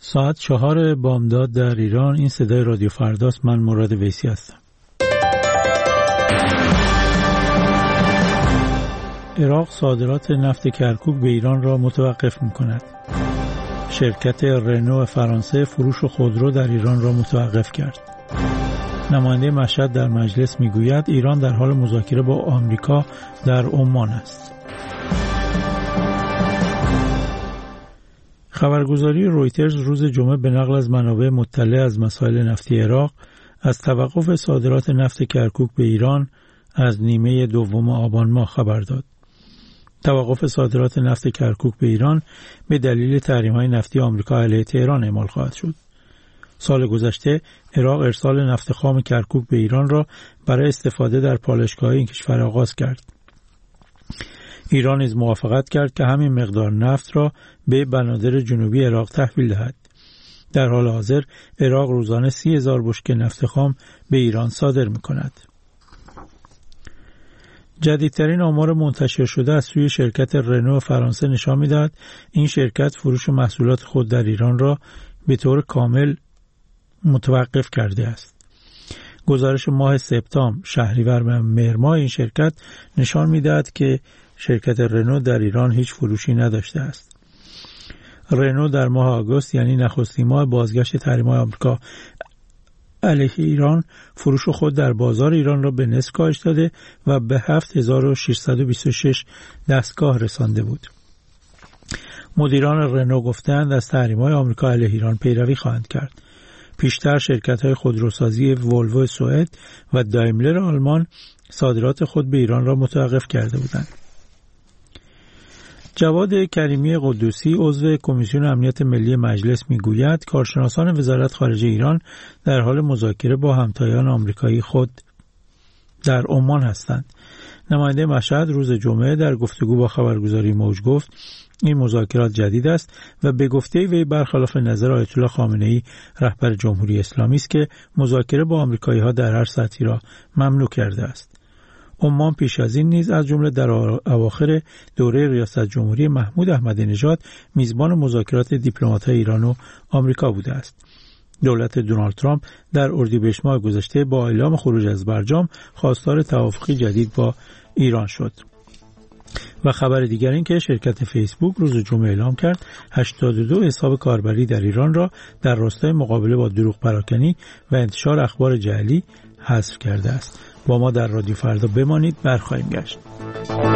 ساعت 4 بامداد در ایران. این صدای رادیو فرداست. من مراد ویسی هستم. عراق صادرات نفت کرکوک به ایران را متوقف می‌کند. شرکت رنو فرانسه فروش خودرو در ایران را متوقف کرد. نماینده مشهد در مجلس میگوید ایران در حال مذاکره با آمریکا در عمان است. خبرگزاری رویترز روز جمعه به نقل از منابع مطلع از مسائل نفتی عراق از توقف صادرات نفت کرکوک به ایران از نیمه دوم آبان ماه خبر داد. توقف صادرات نفت کرکوک به ایران به دلیل تحریم‌های نفتی آمریکا علیه تهران اعمال خواهد شد. سال گذشته عراق ارسال نفت خام کرکوک به ایران را برای استفاده در پالایشگاه این کشور آغاز کرد. ایران نیز موافقت کرد که همین مقدار نفت را به بنادر جنوبی عراق تحویل دهد. در حال حاضر عراق روزانه 30,000 بشکه نفت خام به ایران صادر می‌کند. جدیدترین آمار منتشر شده از سوی شرکت رنو فرانسه نشان می‌دهد این شرکت فروش محصولات خود در ایران را به طور کامل متوقف کرده است. گزارش ماه سپتامبر، شهریور و مهر ماه این شرکت نشان می‌دهد که شرکت رنو در ایران هیچ فروشی نداشته است. رنو در ماه آگوست یعنی نخستین ماه بازگشت تحریم‌های آمریکا علیه ایران فروش خود در بازار ایران را به نصف کاهش داده و به 7626 دستگاه رسانده بود. مدیران رنو گفتند از تحریم‌های آمریکا علیه ایران پیروی خواهند کرد. پیشتر شرکت‌های خودروسازی ولوو سوئد و دایملر آلمان صادرات خود به ایران را متوقف کرده بودند. جواد کریمی قدوسی عضو کمیسیون امنیت ملی مجلس میگوید کارشناسان وزارت خارجه ایران در حال مذاکره با همتایان آمریکایی خود در عمان هستند. نماینده مشهد روز جمعه در گفتگو با خبرگزاری موج گفت این مذاکرات جدید است و به گفته وی برخلاف نظر آیت الله خامنه‌ای رهبر جمهوری اسلامی است که مذاکره با آمریکایی‌ها در هر سطحی را ممنوع کرده است. عمان پیش از این نیز از جمله در اواخر دوره ریاست جمهوری محمود احمدی نژاد میزبان مذاکرات دیپلمات‌های ایران و آمریکا بوده است. دولت دونالد ترامپ در اردیبهشت ماه گذشته با اعلام خروج از برجام خواستار توافقی جدید با ایران شد. و خبر دیگر این که شرکت فیسبوک روز جمعه اعلام کرد 82 حساب کاربری در ایران را در راستای مقابله با دروغ پراکنی و انتشار اخبار جعلی حذف کرده است. با ما در رادیو فردا بمانید، برخواهیم گشت.